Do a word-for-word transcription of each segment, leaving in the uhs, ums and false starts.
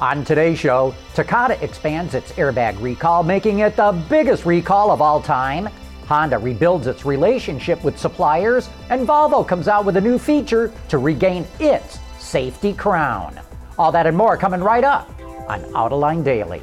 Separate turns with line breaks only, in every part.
On today's show, Takata expands its airbag recall, making it the biggest recall of all time. Honda rebuilds its relationship with suppliers, and Volvo comes out with a new feature to regain its safety crown. All that and more coming right up on Autoline Daily.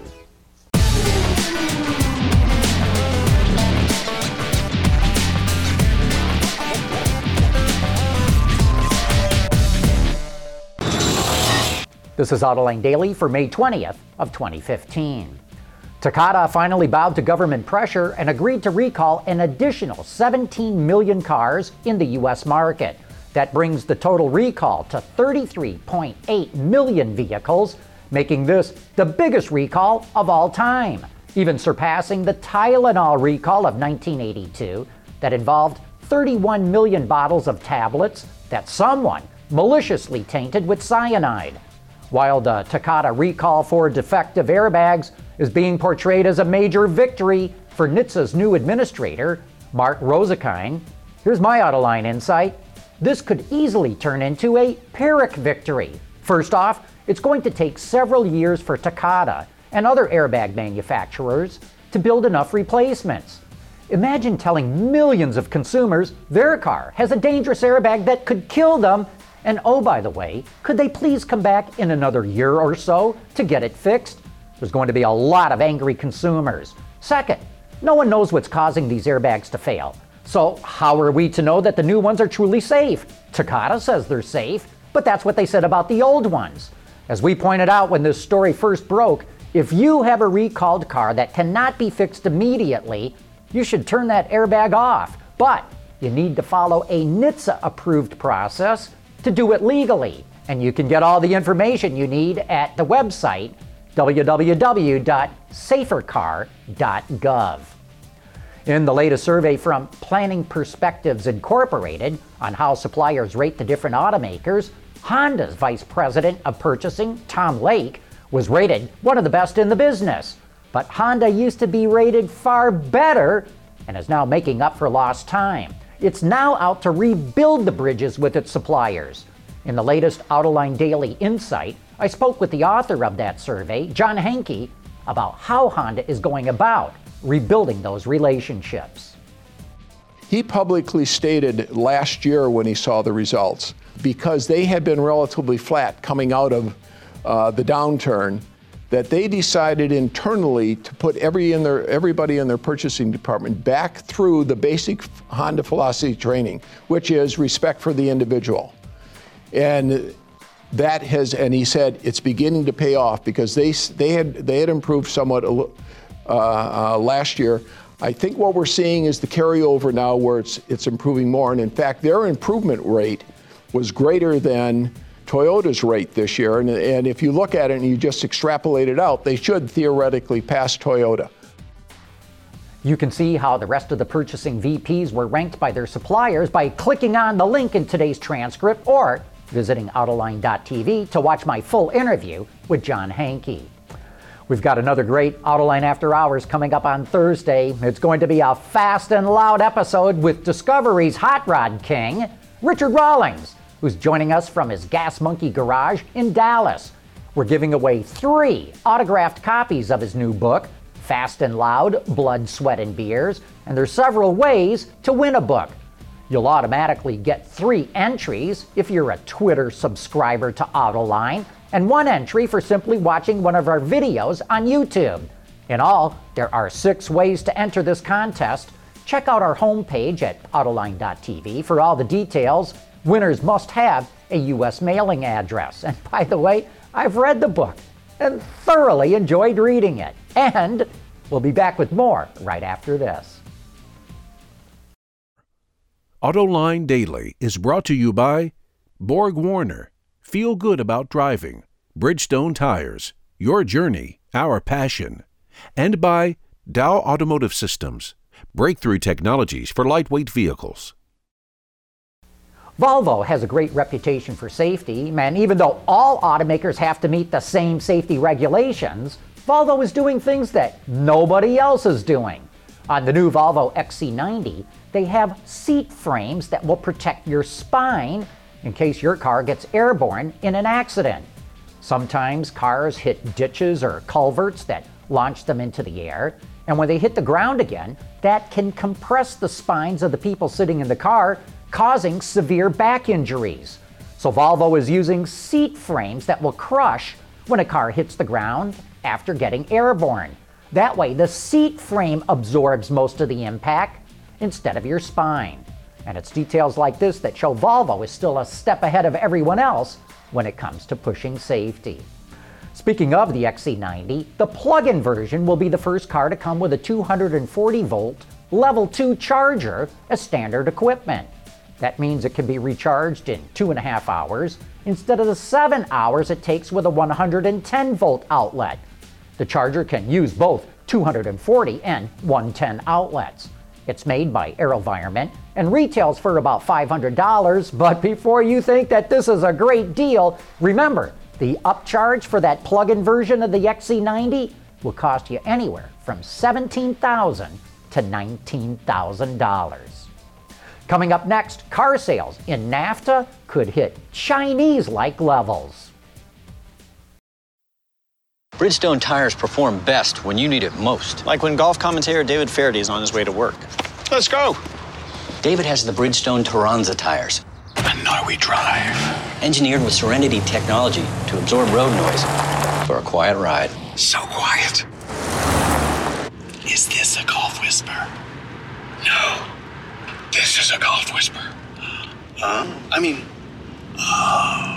This is Autoline Daily for May twentieth of twenty fifteen. Takata finally bowed to government pressure and agreed to recall an additional seventeen million cars in the U S market. That brings the total recall to thirty-three point eight million vehicles, making this the biggest recall of all time, even surpassing the Tylenol recall of nineteen eighty-two that involved thirty-one million bottles of tablets that someone maliciously tainted with cyanide. While the Takata recall for defective airbags is being portrayed as a major victory for N H T S A's new administrator, Mark Rozekine, here's my Autoline insight. This could easily turn into a Pyrrhic victory. First off, it's going to take several years for Takata and other airbag manufacturers to build enough replacements. Imagine telling millions of consumers their car has a dangerous airbag that could kill them. And oh, by the way, could they please come back in another year or so to get it fixed? There's going to be a lot of angry consumers. Second, no one knows what's causing these airbags to fail. So how are we to know that the new ones are truly safe? Takata says they're safe, but that's what they said about the old ones. As we pointed out when this story first broke, if you have a recalled car that cannot be fixed immediately, you should turn that airbag off. But you need to follow a N H T S A-approved process to do it legally. And you can get all the information you need at the website w w w dot safer car dot gov. In the latest survey from Planning Perspectives Incorporated on how suppliers rate the different automakers, Honda's Vice President of Purchasing, Tom Lake, was rated one of the best in the business. But Honda used to be rated far better and is now making up for lost time. It's now out to rebuild the bridges with its suppliers. In the latest Autoline Daily Insight, I spoke with the author of that survey, John Hanke, about how Honda is going about rebuilding those relationships.
He publicly stated last year when he saw the results, because they had been relatively flat coming out of uh, the downturn, that they decided internally to put every in their, everybody in their purchasing department back through the basic Honda philosophy training, which is respect for the individual. And that has, and he said it's beginning to pay off because they they had they had improved somewhat uh, uh, last year. I think what we're seeing is the carryover now where it's it's improving more. And in fact, their improvement rate was greater than Toyota's rate this year, and, and if you look at it and you just extrapolate it out, they should theoretically pass Toyota.
You can see how the rest of the purchasing V Ps were ranked by their suppliers by clicking on the link in today's transcript or visiting autoline dot t v to watch my full interview with John Hanke. We've got another great Autoline After Hours coming up on Thursday. It's going to be a fast and loud episode with Discovery's Hot Rod King, Richard Rawlings, who's joining us from his Gas Monkey garage in Dallas. We're giving away three autographed copies of his new book, Fast and Loud, Blood, Sweat, and Beers, and there's several ways to win a book. You'll automatically get three entries if you're a Twitter subscriber to Autoline, and one entry for simply watching one of our videos on YouTube. In all, there are six ways to enter this contest. Check out our homepage at autoline dot t v for all the details. Winners must have a U S mailing address. And by the way, I've read the book and thoroughly enjoyed reading it. And we'll be back with more right after this.
Autoline Daily is brought to you by Borg Warner, Feel Good About Driving, Bridgestone Tires, Your Journey, Our Passion, and by Dow Automotive Systems, breakthrough technologies for lightweight vehicles.
Volvo has a great reputation for safety, and even though all automakers have to meet the same safety regulations, Volvo is doing things that nobody else is doing. On the new Volvo X C ninety, they have seat frames that will protect your spine in case your car gets airborne in an accident. Sometimes cars hit ditches or culverts that launch them into the air, and when they hit the ground again, that can compress the spines of the people sitting in the car, causing severe back injuries. So Volvo is using seat frames that will crush when a car hits the ground after getting airborne. That way, the seat frame absorbs most of the impact instead of your spine. And it's details like this that show Volvo is still a step ahead of everyone else when it comes to pushing safety. Speaking of the X C ninety, the plug-in version will be the first car to come with a two hundred forty volt level two charger as standard equipment. That means it can be recharged in two and a half hours instead of the seven hours it takes with a one hundred ten volt outlet. The charger can use both two hundred forty and one hundred ten outlets. It's made by AeroVironment and retails for about five hundred dollars, but before you think that this is a great deal, remember, the upcharge for that plug-in version of the X C ninety will cost you anywhere from seventeen thousand dollars to nineteen thousand dollars. Coming up next, car sales in NAFTA could hit Chinese-like levels.
Bridgestone tires perform best when you need it most.
Like when golf commentator David Faraday is on his way to work.
Let's go.
David has the Bridgestone Turanza tires.
And now we drive.
Engineered with Serenity technology to absorb road noise for a quiet ride.
So quiet. Is this a golf whisper? No. This is a golf whisper. Uh, I mean, oh.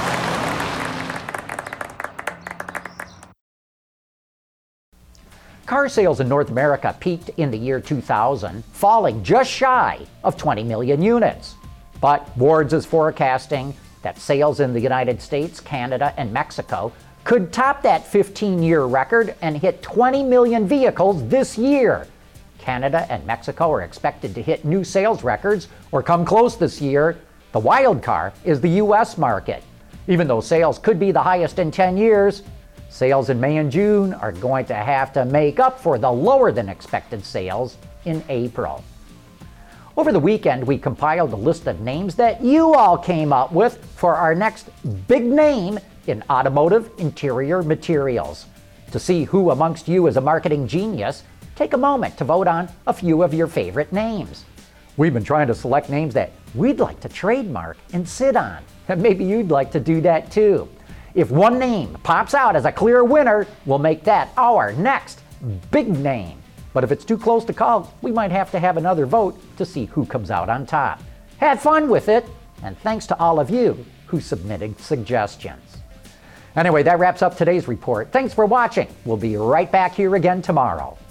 Car sales in North America peaked in the year two thousand, falling just shy of twenty million units. But Wards is forecasting that sales in the United States, Canada, and Mexico could top that fifteen-year record and hit twenty million vehicles this year. Canada and Mexico are expected to hit new sales records or come close this year. The wild card is the U S market. Even though sales could be the highest in ten years, sales in May and June are going to have to make up for the lower than expected sales in April. Over the weekend, we compiled a list of names that you all came up with for our next big name in automotive interior materials. To see who amongst you is a marketing genius, take a moment to vote on a few of your favorite names. We've been trying to select names that we'd like to trademark and sit on, and maybe you'd like to do that too. If one name pops out as a clear winner, we'll make that our next big name. But if it's too close to call, we might have to have another vote to see who comes out on top. Have fun with it, and thanks to all of you who submitted suggestions. Anyway, that wraps up today's report. Thanks for watching. We'll be right back here again tomorrow.